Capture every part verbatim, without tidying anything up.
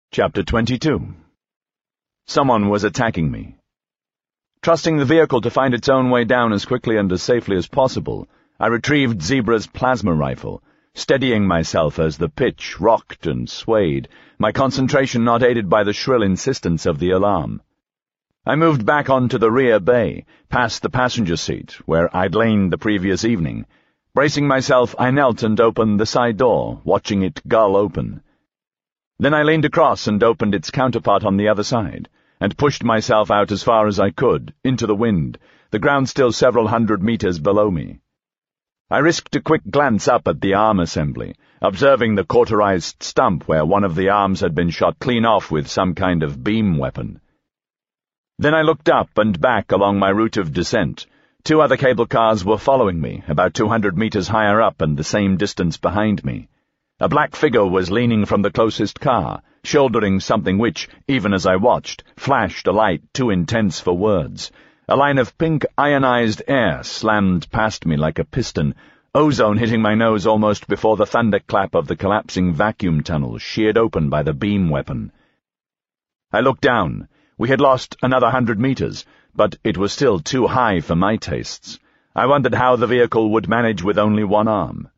Chapter twenty-two. Someone was attacking me. Trusting the vehicle to find its own way down as quickly and as safely as possible, I retrieved Zebra's plasma rifle, steadying myself as the pitch rocked and swayed, my concentration not aided by the shrill insistence of the alarm. I moved back onto the rear bay, past the passenger seat, where I'd lain the previous evening. Bracing myself, I knelt and opened the side door, watching it gull open. Then I leaned across and opened its counterpart on the other side, and pushed myself out as far as I could, into the wind, the ground still several hundred meters below me. I risked a quick glance up at the arm assembly, observing the cauterized stump where one of the arms had been shot clean off with some kind of beam weapon. Then I looked up and back along my route of descent. Two other cable cars were following me, about two hundred meters higher up and the same distance behind me. A black figure was leaning from the closest car, shouldering something which, even as I watched, flashed a light too intense for words. A line of pink ionized air slammed past me like a piston, ozone hitting my nose almost before the thunderclap of the collapsing vacuum tunnel sheared open by the beam weapon. I looked down. We had lost another hundred meters, but it was still too high for my tastes. I wondered how the vehicle would manage with only one arm.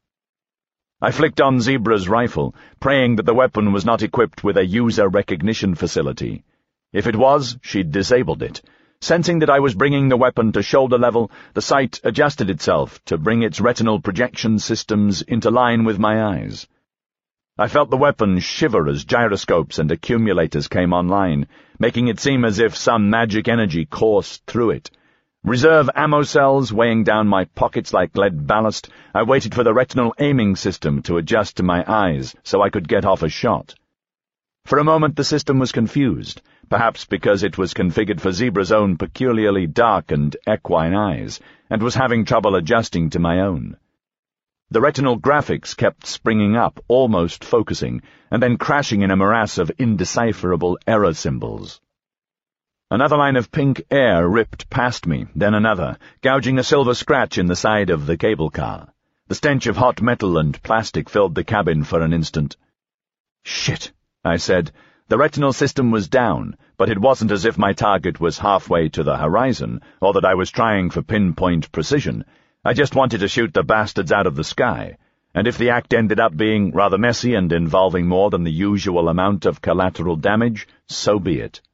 I flicked on Zebra's rifle, praying that the weapon was not equipped with a user recognition facility. If it was, she'd disabled it. Sensing that I was bringing the weapon to shoulder level, the sight adjusted itself to bring its retinal projection systems into line with my eyes. I felt the weapon shiver as gyroscopes and accumulators came online, making it seem as if some magic energy coursed through it. Reserve ammo cells weighing down my pockets like lead ballast, I waited for the retinal aiming system to adjust to my eyes so I could get off a shot. For a moment the system was confused, perhaps because it was configured for Zebra's own peculiarly dark and equine eyes, and was having trouble adjusting to my own. The retinal graphics kept springing up, almost focusing, and then crashing in a morass of indecipherable error symbols. Another line of pink air ripped past me, then another, gouging a silver scratch in the side of the cable car. The stench of hot metal and plastic filled the cabin for an instant. "Shit," I said. The retinal system was down, but it wasn't as if my target was halfway to the horizon, or that I was trying for pinpoint precision. I just wanted to shoot the bastards out of the sky, and if the act ended up being rather messy and involving more than the usual amount of collateral damage, so be it.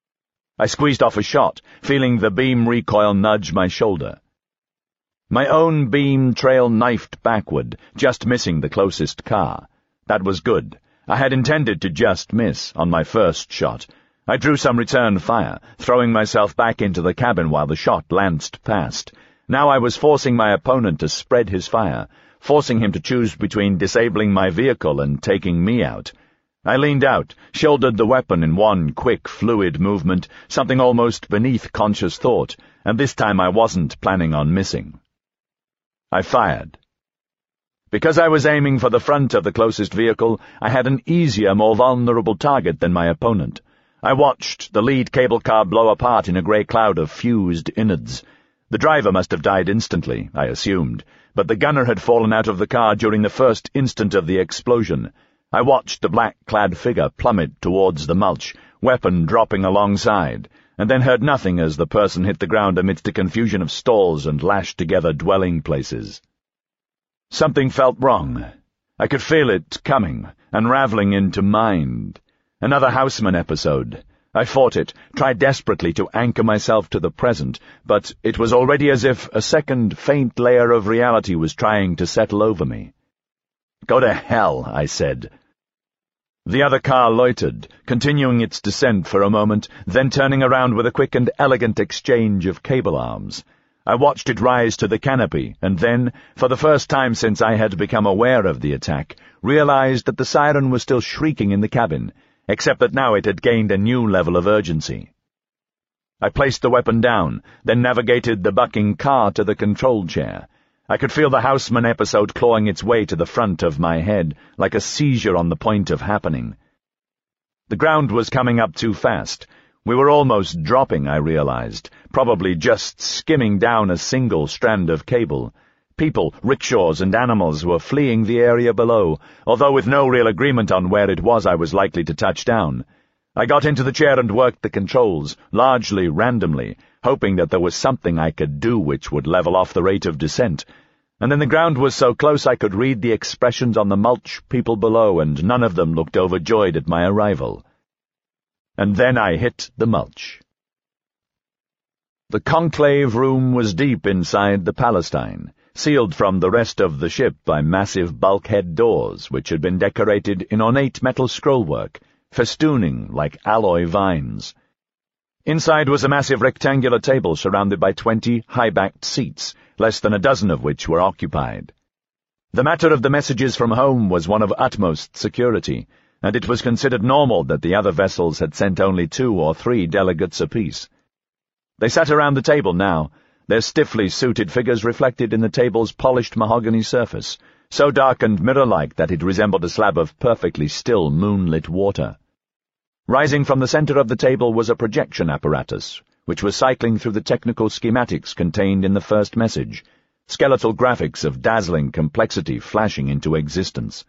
I squeezed off a shot, feeling the beam recoil nudge my shoulder. My own beam trail knifed backward, just missing the closest car. That was good. I had intended to just miss on my first shot. I drew some return fire, throwing myself back into the cabin while the shot lanced past. Now I was forcing my opponent to spread his fire, forcing him to choose between disabling my vehicle and taking me out. I leaned out, shouldered the weapon in one quick, fluid movement, something almost beneath conscious thought, and this time I wasn't planning on missing. I fired. Because I was aiming for the front of the closest vehicle, I had an easier, more vulnerable target than my opponent. I watched the lead cable car blow apart in a grey cloud of fused innards. The driver must have died instantly, I assumed, but the gunner had fallen out of the car during the first instant of the explosion. I watched the black-clad figure plummet towards the mulch, weapon dropping alongside, and then heard nothing as the person hit the ground amidst a confusion of stalls and lashed-together dwelling places. Something felt wrong. I could feel it coming, unraveling into mind. Another Houseman episode. I fought it, tried desperately to anchor myself to the present, but it was already as if a second faint layer of reality was trying to settle over me. "Go to hell," I said. The other car loitered, continuing its descent for a moment, then turning around with a quick and elegant exchange of cable arms. I watched it rise to the canopy, and then, for the first time since I had become aware of the attack, realized that the siren was still shrieking in the cabin, except that now it had gained a new level of urgency. I placed the weapon down, then navigated the bucking car to the control chair. I could feel the Houseman episode clawing its way to the front of my head, like a seizure on the point of happening. The ground was coming up too fast. We were almost dropping, I realized, probably just skimming down a single strand of cable. People, rickshaws, and animals were fleeing the area below, although with no real agreement on where it was I was likely to touch down. I got into the chair and worked the controls, largely randomly, hoping that there was something I could do which would level off the rate of descent. And then the ground was so close I could read the expressions on the mulch people below, and none of them looked overjoyed at my arrival. And then I hit the mulch. The conclave room was deep inside the Palestine, sealed from the rest of the ship by massive bulkhead doors which had been decorated in ornate metal scrollwork, festooning like alloy vines. Inside was a massive rectangular table surrounded by twenty high-backed seats, less than a dozen of which were occupied. The matter of the messages from home was one of utmost security, and it was considered normal that the other vessels had sent only two or three delegates apiece. They sat around the table now, their stiffly suited figures reflected in the table's polished mahogany surface, so dark and mirror-like that it resembled a slab of perfectly still moonlit water. Rising from the center of the table was a projection apparatus, which was cycling through the technical schematics contained in the first message, skeletal graphics of dazzling complexity flashing into existence.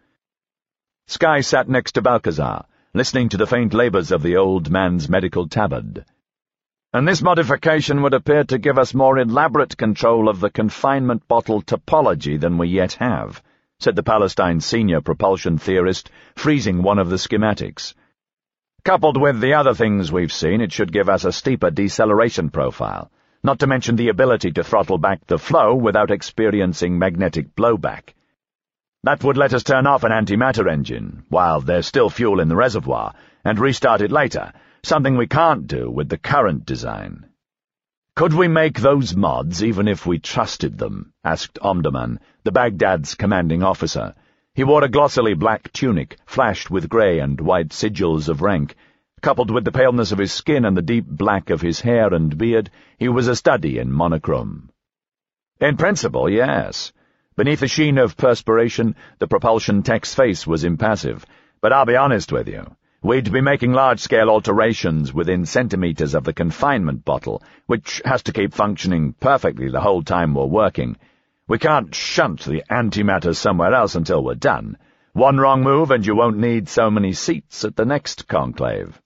Skye sat next to Balcazar, listening to the faint labors of the old man's medical tabard. And this modification would appear to give us more elaborate control of the confinement bottle topology than we yet have, said the Palestine senior propulsion theorist, freezing one of the schematics. Coupled with the other things we've seen, it should give us a steeper deceleration profile, not to mention the ability to throttle back the flow without experiencing magnetic blowback. That would let us turn off an antimatter engine, while there's still fuel in the reservoir, and restart it later, something we can't do with the current design. Could we make those mods even if we trusted them? Asked Omdurman, the Baghdad's commanding officer. He wore a glossily black tunic, flashed with grey and white sigils of rank. Coupled with the paleness of his skin and the deep black of his hair and beard, he was a study in monochrome. In principle, yes. Beneath a sheen of perspiration, the propulsion tech's face was impassive, but I'll be honest with you. We'd be making large-scale alterations within centimeters of the confinement bottle, which has to keep functioning perfectly the whole time we're working. We can't shunt the antimatter somewhere else until we're done. One wrong move and you won't need so many seats at the next conclave.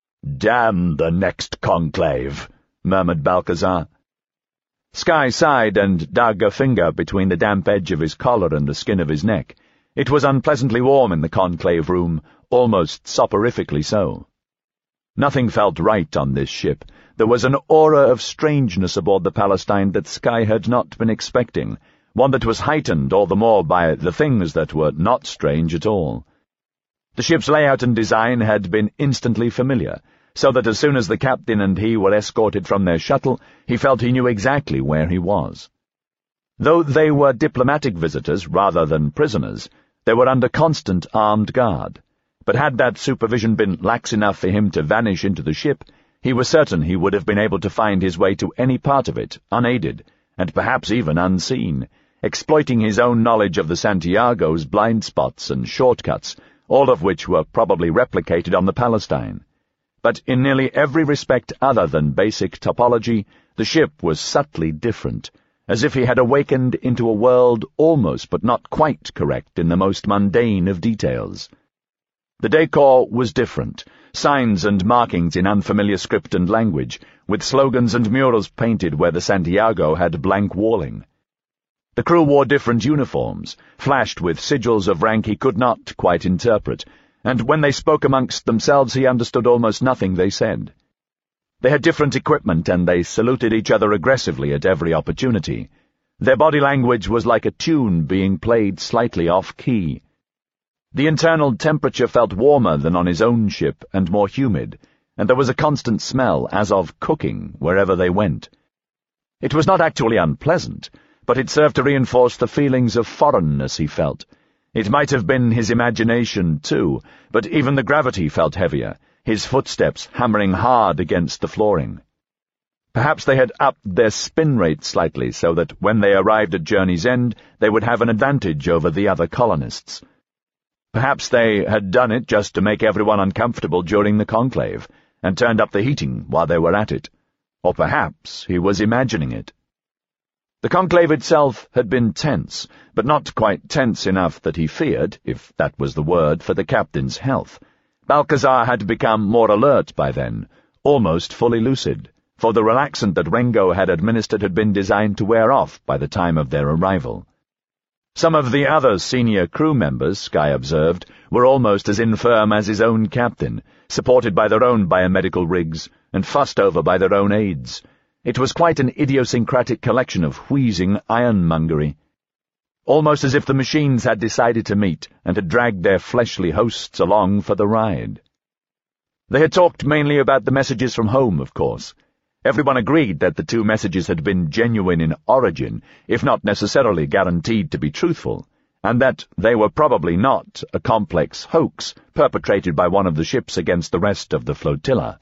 Damn the next conclave, murmured Balcazar. Skye sighed and dug a finger between the damp edge of his collar and the skin of his neck. It was unpleasantly warm in the conclave room, almost soporifically so. Nothing felt right on this ship. There was an aura of strangeness aboard the Palestine that Skye had not been expecting, one that was heightened all the more by the things that were not strange at all. The ship's layout and design had been instantly familiar, so that as soon as the captain and he were escorted from their shuttle, he felt he knew exactly where he was. Though they were diplomatic visitors rather than prisoners, they were under constant armed guard. But had that supervision been lax enough for him to vanish into the ship, he was certain he would have been able to find his way to any part of it, unaided, and perhaps even unseen, exploiting his own knowledge of the Santiago's blind spots and shortcuts, all of which were probably replicated on the Palestine. But in nearly every respect other than basic topology, the ship was subtly different, as if he had awakened into a world almost but not quite correct in the most mundane of details. The decor was different, signs and markings in unfamiliar script and language, with slogans and murals painted where the Santiago had blank walling. The crew wore different uniforms, flashed with sigils of rank he could not quite interpret, and when they spoke amongst themselves he understood almost nothing they said. They had different equipment, and they saluted each other aggressively at every opportunity. Their body language was like a tune being played slightly off-key. The internal temperature felt warmer than on his own ship and more humid, and there was a constant smell, as of cooking, wherever they went. It was not actually unpleasant, but it served to reinforce the feelings of foreignness he felt. It might have been his imagination, too, but even the gravity felt heavier, his footsteps hammering hard against the flooring. Perhaps they had upped their spin rate slightly so that when they arrived at journey's end they would have an advantage over the other colonists. Perhaps they had done it just to make everyone uncomfortable during the conclave, and turned up the heating while they were at it. Or perhaps he was imagining it. The conclave itself had been tense, but not quite tense enough that he feared, if that was the word, for the captain's health. Balcazar had become more alert by then, almost fully lucid, for the relaxant that Rengo had administered had been designed to wear off by the time of their arrival. Some of the other senior crew members, Sky observed, were almost as infirm as his own captain, supported by their own biomedical rigs, and fussed over by their own aides. It was quite an idiosyncratic collection of wheezing ironmongery, almost as if the machines had decided to meet and had dragged their fleshly hosts along for the ride. They had talked mainly about the messages from home, of course. Everyone agreed that the two messages had been genuine in origin, if not necessarily guaranteed to be truthful, and that they were probably not a complex hoax perpetrated by one of the ships against the rest of the flotilla.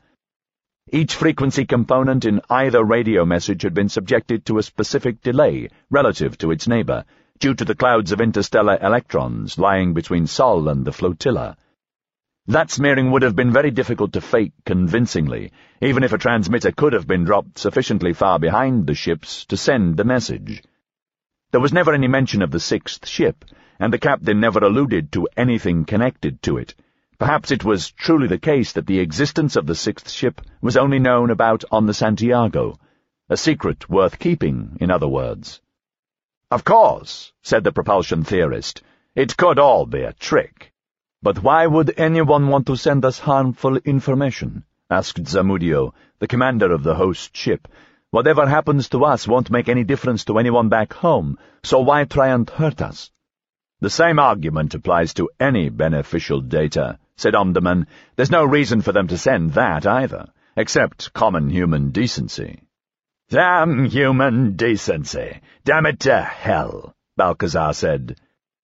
Each frequency component in either radio message had been subjected to a specific delay relative to its neighbor, due to the clouds of interstellar electrons lying between Sol and the flotilla. That smearing would have been very difficult to fake convincingly, even if a transmitter could have been dropped sufficiently far behind the ships to send the message. There was never any mention of the sixth ship, and the captain never alluded to anything connected to it. Perhaps it was truly the case that the existence of the sixth ship was only known about on the Santiago, a secret worth keeping, in other words. "Of course," said the propulsion theorist, "it could all be a trick." "But why would anyone want to send us harmful information?" asked Zamudio, the commander of the host ship. "Whatever happens to us won't make any difference to anyone back home, so why try and hurt us?" "The same argument applies to any beneficial data," said Omdurman. "There's no reason for them to send that either, except common human decency." "Damn human decency! Damn it to hell!" Balcazar said.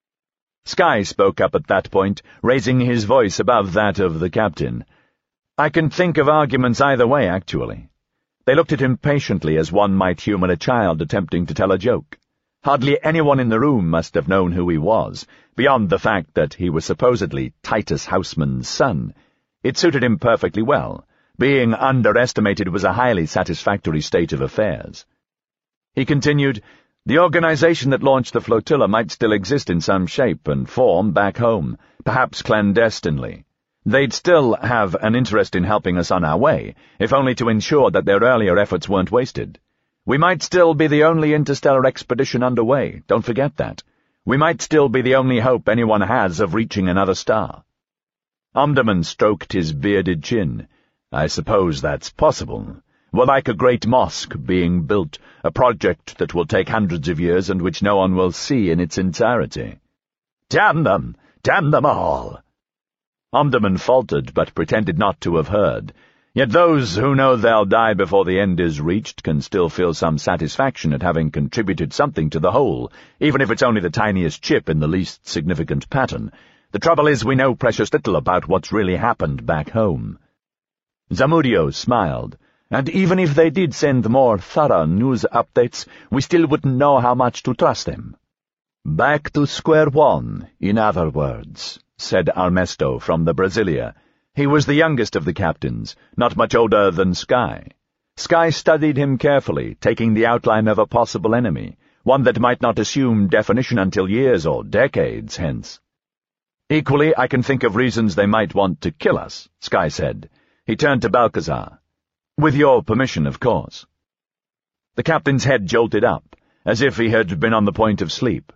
Sky spoke up at that point, raising his voice above that of the captain. "I can think of arguments either way, actually." They looked at him patiently as one might humor a child attempting to tell a joke. Hardly anyone in the room must have known who he was, beyond the fact that he was supposedly Titus Houseman's son. It suited him perfectly well. Being underestimated was a highly satisfactory state of affairs. He continued, "The organization that launched the flotilla might still exist in some shape and form back home, perhaps clandestinely. They'd still have an interest in helping us on our way, if only to ensure that their earlier efforts weren't wasted. We might still be the only interstellar expedition underway, don't forget that. We might still be the only hope anyone has of reaching another star." Omdurman stroked his bearded chin. "I suppose that's possible. We're like a great mosque being built, a project that will take hundreds of years and which no one will see in its entirety." "Damn them! Damn them all!" Omdurman faltered, but pretended not to have heard. Yet those who know they'll die before the end is reached can still feel some satisfaction at having contributed something to the whole, even if it's only the tiniest chip in the least significant pattern. The trouble is we know precious little about what's really happened back home. Zamudio smiled. "And even if they did send more thorough news updates, we still wouldn't know how much to trust them." "Back to square one, in other words," said Armesto from the Brasilia. He was the youngest of the captains, not much older than Sky. Sky studied him carefully, taking the outline of a possible enemy, one that might not assume definition until years or decades hence. "Equally, I can think of reasons they might want to kill us," Sky said. He turned to Balcazar. "With your permission, of course." The captain's head jolted up, as if he had been on the point of sleep.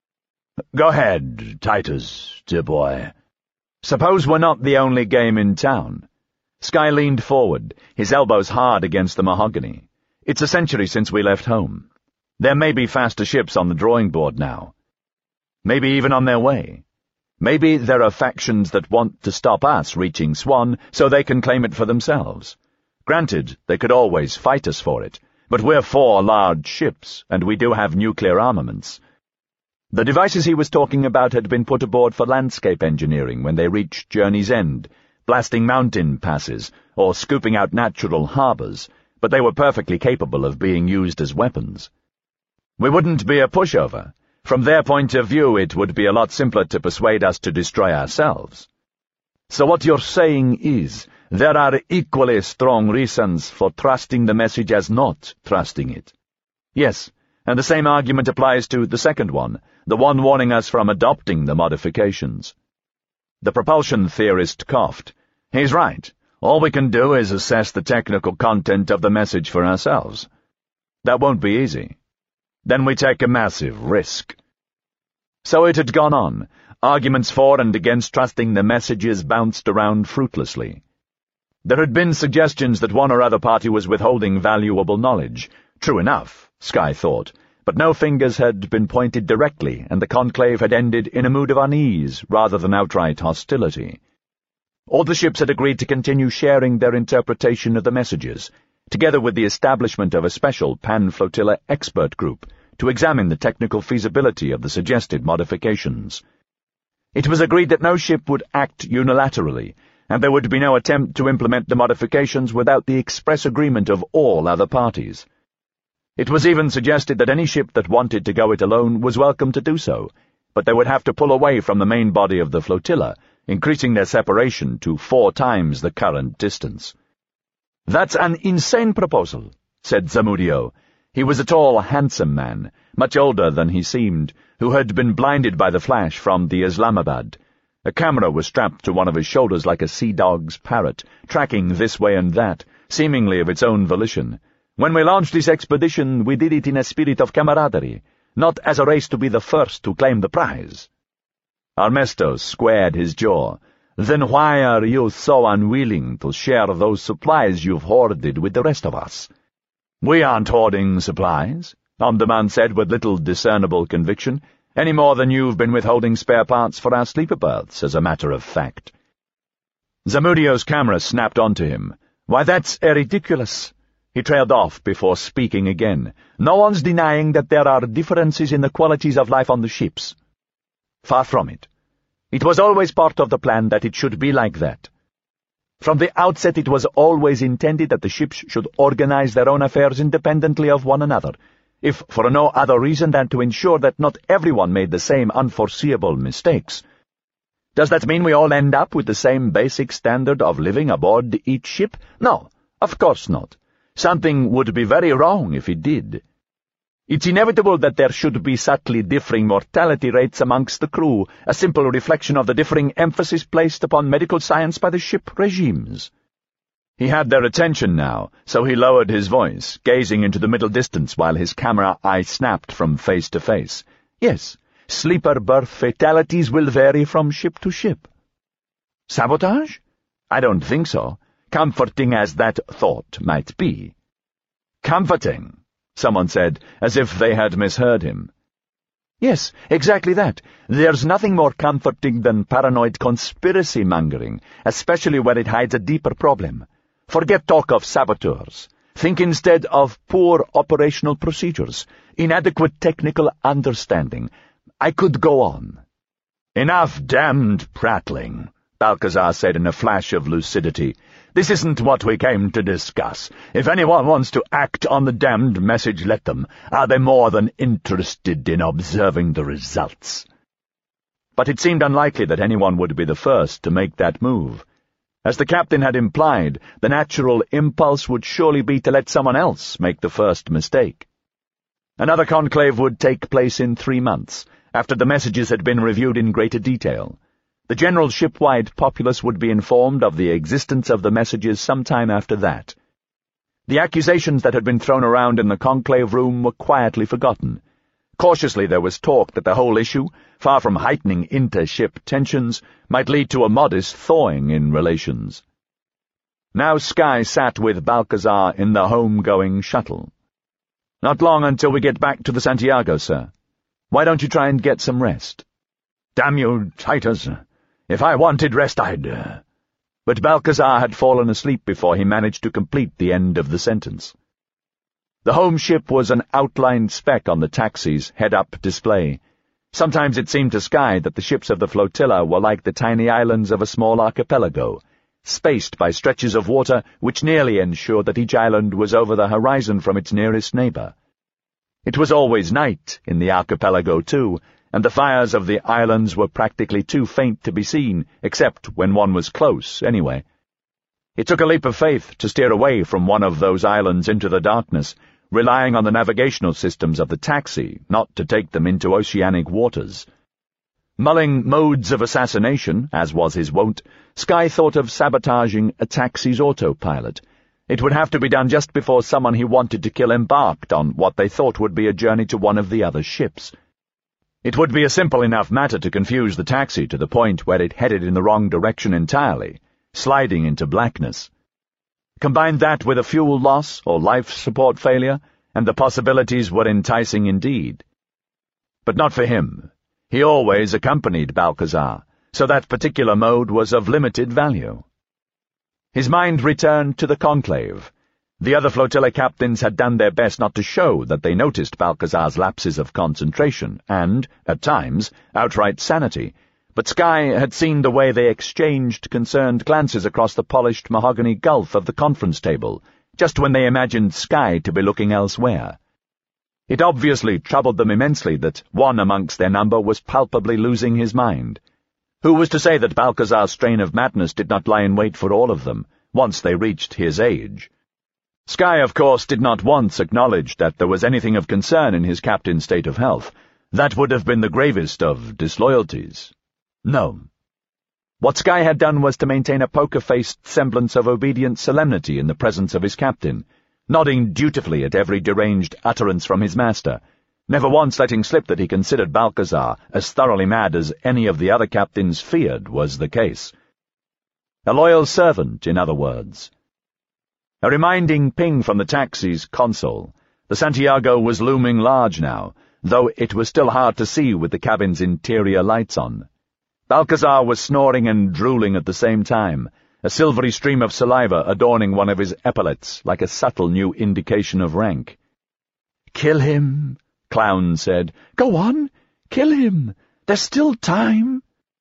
"Go ahead, Titus, dear boy. Suppose we're not the only game in town." Sky leaned forward, his elbows hard against the mahogany. "It's a century since we left home. There may be faster ships on the drawing board now. Maybe even on their way. Maybe there are factions that want to stop us reaching Swan so they can claim it for themselves. Granted, they could always fight us for it, but we're four large ships, and we do have nuclear armaments." The devices he was talking about had been put aboard for landscape engineering when they reached Journey's End, blasting mountain passes or scooping out natural harbors, but they were perfectly capable of being used as weapons. We wouldn't be a pushover. From their point of view, it would be a lot simpler to persuade us to destroy ourselves. "So what you're saying is, there are equally strong reasons for trusting the message as not trusting it." "Yes, and the same argument applies to the second one, the one warning us from adopting the modifications. The propulsion theorist coughed. He's right. All we can do is assess the technical content of the message for ourselves. That won't be easy. Then we take a massive risk. So it had gone on. Arguments for and against trusting the messages bounced around fruitlessly. There had been suggestions that one or other party was withholding valuable knowledge. True enough, Skye thought, but no fingers had been pointed directly, and the conclave had ended in a mood of unease rather than outright hostility. All the ships had agreed to continue sharing their interpretation of the messages, together with the establishment of a special pan-flotilla expert group to examine the technical feasibility of the suggested modifications. It was agreed that no ship would act unilaterally, and there would be no attempt to implement the modifications without the express agreement of all other parties. It was even suggested that any ship that wanted to go it alone was welcome to do so, but they would have to pull away from the main body of the flotilla, increasing their separation to four times the current distance. "That's an insane proposal," said Zamudio. He was a tall, handsome man, much older than he seemed, who had been blinded by the flash from the Islamabad. A camera was strapped to one of his shoulders like a sea dog's parrot, tracking this way and that, seemingly of its own volition. "When we launched this expedition, we did it in a spirit of camaraderie, not as a race to be the first to claim the prize." Armesto squared his jaw. "Then why are you so unwilling to share those supplies you've hoarded with the rest of us?" "We aren't hoarding supplies," Omdurman said with little discernible conviction, "any more than you've been withholding spare parts for our sleeper berths, as a matter of fact." Zamudio's camera snapped onto him. "Why, that's ridiculous." He trailed off before speaking again. "No one's denying that there are differences in the qualities of life on the ships. Far from it. It was always part of the plan that it should be like that. From the outset it was always intended that the ships should organize their own affairs independently of one another, if for no other reason than to ensure that not everyone made the same unforeseeable mistakes. Does that mean we all end up with the same basic standard of living aboard each ship? No, of course not. Something would be very wrong if it did. It's inevitable that there should be subtly differing mortality rates amongst the crew, a simple reflection of the differing emphasis placed upon medical science by the ship regimes." He had their attention now, so he lowered his voice, gazing into the middle distance while his camera eye snapped from face to face. "Yes, sleeper berth fatalities will vary from ship to ship." "Sabotage? I don't think so, comforting as that thought might be." "Comforting," someone said, as if they had misheard him. "Yes, exactly that. There's nothing more comforting than paranoid conspiracy-mongering, especially where it hides a deeper problem. Forget talk of saboteurs. Think instead of poor operational procedures, inadequate technical understanding. I could go on." "Enough damned prattling," Balcazar said in a flash of lucidity. "This isn't what we came to discuss. If anyone wants to act on the damned message, let them. Are they more than interested in observing the results?" But it seemed unlikely that anyone would be the first to make that move. As the captain had implied, the natural impulse would surely be to let someone else make the first mistake. Another conclave would take place in three months, after the messages had been reviewed in greater detail. The general ship-wide populace would be informed of the existence of the messages sometime after that. The accusations that had been thrown around in the conclave room were quietly forgotten. Cautiously there was talk that the whole issue, far from heightening inter-ship tensions, might lead to a modest thawing in relations. Now Skye sat with Balcazar in the home-going shuttle. "Not long until we get back to the Santiago, sir. Why don't you try and get some rest?" "Damn you, Titus! If I wanted rest, I'd—" Uh... But Balcazar had fallen asleep before he managed to complete the end of the sentence. The home ship was an outlined speck on the taxi's head-up display. Sometimes it seemed to Skye that the ships of the flotilla were like the tiny islands of a small archipelago, spaced by stretches of water which nearly ensured that each island was over the horizon from its nearest neighbor. It was always night in the archipelago, too, and the fires of the islands were practically too faint to be seen, except when one was close, anyway. It took a leap of faith to steer away from one of those islands into the darkness, relying on the navigational systems of the taxi not to take them into oceanic waters. Mulling modes of assassination, as was his wont, Skye thought of sabotaging a taxi's autopilot. It would have to be done just before someone he wanted to kill embarked on what they thought would be a journey to one of the other ships. It would be a simple enough matter to confuse the taxi to the point where it headed in the wrong direction entirely, sliding into blackness. Combine that with a fuel loss or life support failure, and the possibilities were enticing indeed. But not for him. He always accompanied Balcazar, so that particular mode was of limited value. His mind returned to the conclave. The other flotilla captains had done their best not to show that they noticed Balcazar's lapses of concentration and, at times, outright sanity, but Skye had seen the way they exchanged concerned glances across the polished mahogany gulf of the conference table, just when they imagined Skye to be looking elsewhere. It obviously troubled them immensely that one amongst their number was palpably losing his mind. Who was to say that Balcazar's strain of madness did not lie in wait for all of them, once they reached his age? Skye, of course, did not once acknowledge that there was anything of concern in his captain's state of health. That would have been the gravest of disloyalties. No. What Skye had done was to maintain a poker-faced semblance of obedient solemnity in the presence of his captain, nodding dutifully at every deranged utterance from his master, never once letting slip that he considered Balcazar as thoroughly mad as any of the other captains feared was the case. A loyal servant, in other words. A reminding ping from the taxi's console. The Santiago was looming large now, though it was still hard to see with the cabin's interior lights on. Balcazar was snoring and drooling at the same time, a silvery stream of saliva adorning one of his epaulets like a subtle new indication of rank. "Kill him," Clown said. "Go on, kill him. There's still time."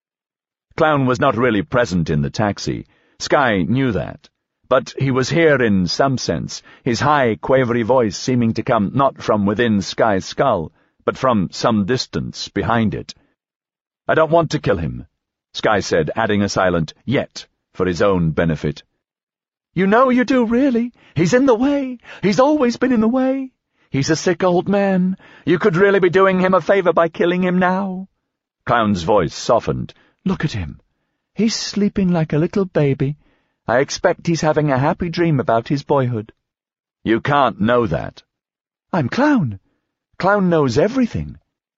Clown was not really present in the taxi. Skye knew that. But he was here in some sense, his high, quavery voice seeming to come not from within Skye's skull, but from some distance behind it. "I don't want to kill him," Skye said, adding a silent "yet" for his own benefit. "You know you do, really. He's in the way. He's always been in the way. He's a sick old man. You could really be doing him a favor by killing him now." Clown's voice softened. "Look at him. He's sleeping like a little baby. I expect he's having a happy dream about his boyhood." "You can't know that." "I'm Clown. Clown knows everything."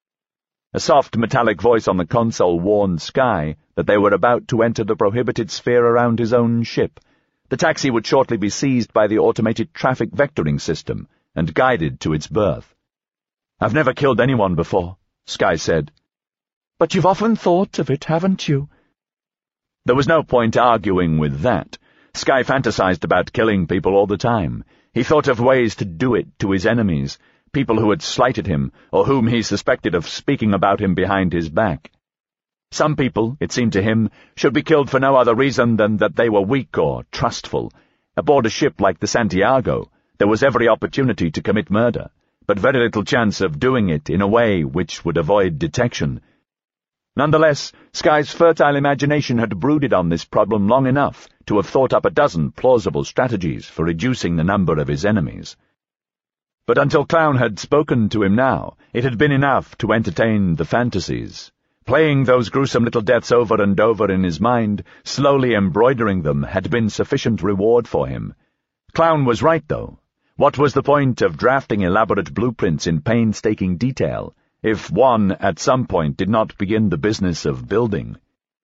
A soft metallic voice on the console warned Skye that they were about to enter the prohibited sphere around his own ship. The taxi would shortly be seized by the automated traffic vectoring system and guided to its berth. "I've never killed anyone before," Skye said. "But you've often thought of it, haven't you?" There was no point arguing with that. Skye fantasized about killing people all the time. He thought of ways to do it to his enemies, people who had slighted him, or whom he suspected of speaking about him behind his back. Some people, it seemed to him, should be killed for no other reason than that they were weak or trustful. Aboard a ship like the Santiago, there was every opportunity to commit murder, but very little chance of doing it in a way which would avoid detection. Nonetheless, Skye's fertile imagination had brooded on this problem long enough to have thought up a dozen plausible strategies for reducing the number of his enemies. But until Clown had spoken to him now, it had been enough to entertain the fantasies. Playing those gruesome little deaths over and over in his mind, slowly embroidering them, had been sufficient reward for him. Clown was right, though. What was the point of drafting elaborate blueprints in painstaking detail, if one, at some point, did not begin the business of building?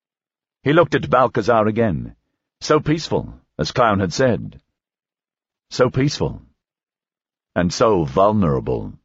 He looked at Balcazar again. So peaceful, as Clown had said. So peaceful. And so vulnerable.